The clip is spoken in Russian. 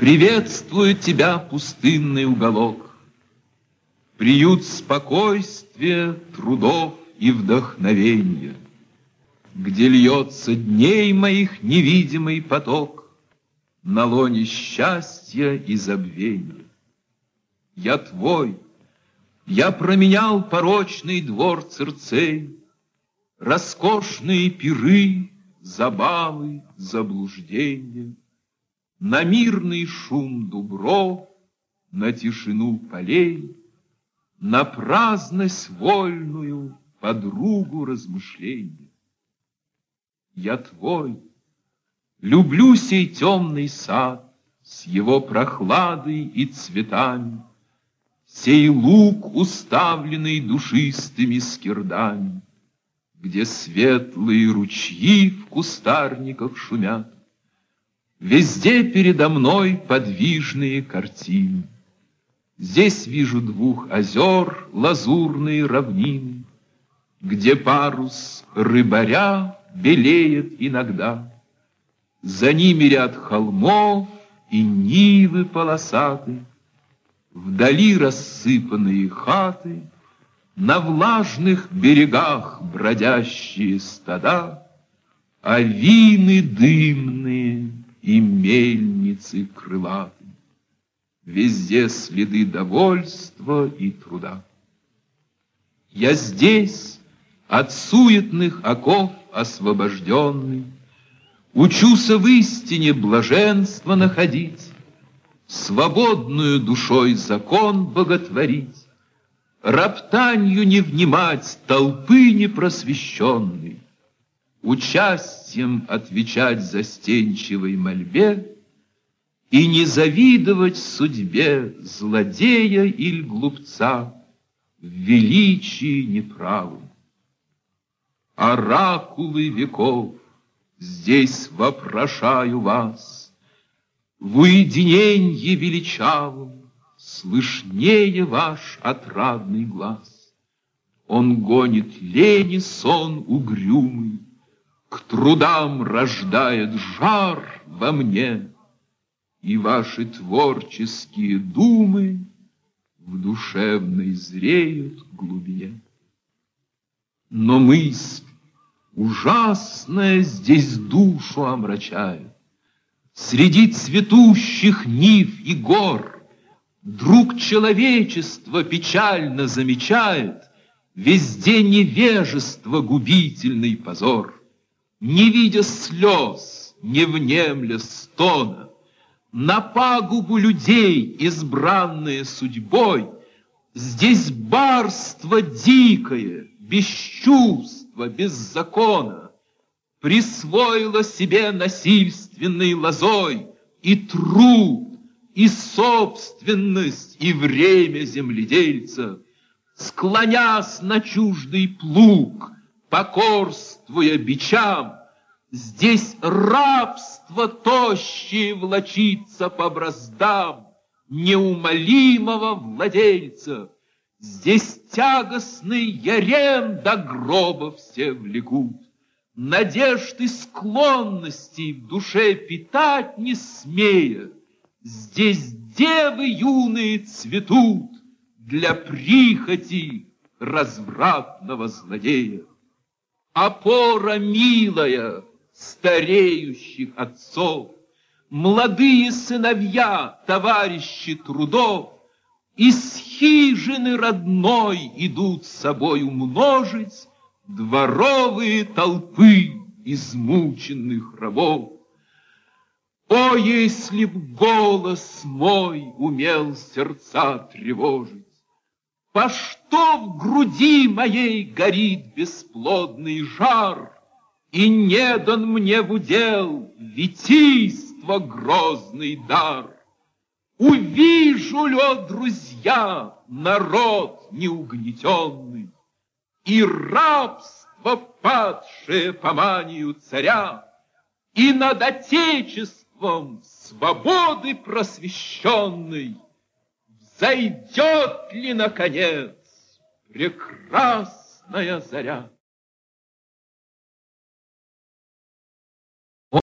Приветствует тебя пустынный уголок, приют спокойствия, трудов и вдохновенья, где льется дней моих невидимый поток на лоне счастья и забвенья. Я твой, я променял порочный двор Цирцей, роскошные пиры, забавы, заблуждения, на мирный шум дубров, на тишину полей, на праздность вольную, подругу размышления. Я твой, люблю сей темный сад с его прохладой и цветами, сей луг, уставленный душистыми скирдами, где светлые ручьи в кустарниках шумят. Везде передо мной подвижные картины. Здесь вижу двух озер лазурные равнины, где парус рыбаря белеет иногда. За ними ряд холмов и нивы полосаты, вдали рассыпанные хаты, на влажных берегах бродящие стада, авины дымные и мельницы крылаты. Везде следы довольства и труда. Я здесь, от суетных оков освобожденный, учуся в истине блаженство находить, свободную душой закон боготворить, роптанью не внимать толпы непросвещенной, участием отвечать застенчивой мольбе и не завидовать судьбе злодея или глупца в величии неправым. Оракулы веков, здесь вопрошаю вас, в уединенье величавом слышнее ваш отрадный глаз. Он гонит лени сон угрюмый, к трудам рождает жар во мне, и ваши творческие думы в душевной зреют глубине. Но мысль ужасная здесь душу омрачает. Среди цветущих нив и гор друг человечества печально замечает везде невежество, губительный позор. Не видя слез, не внемля стона, на пагубу людей, избранные судьбой, здесь барство дикое, без чувства, без закона, присвоило себе насильственной лозой и труд, и собственность, и время земледельца, склонясь на чуждый плуг, покорствуя бичам, здесь рабство тощее влачится по браздам неумолимого владельца. Здесь тягостный ярем до гроба все влекут, надежд и склонностей в душе питать не смея. Здесь девы юные цветут для прихоти развратного злодея. Опора милая стареющих отцов, молодые сыновья, товарищи трудов, из хижины родной идут с собой умножить дворовые толпы измученных рабов. О, если б голос мой умел сердца тревожить! По что в груди моей горит бесплодный жар, и не дан мне в удел витийство грозный дар? Увижу ли, о друзья, народ неугнетенный и рабство, падшее по манию царя, и над отечеством свободы просвещенной взойдет ли, наконец, прекрасная заря?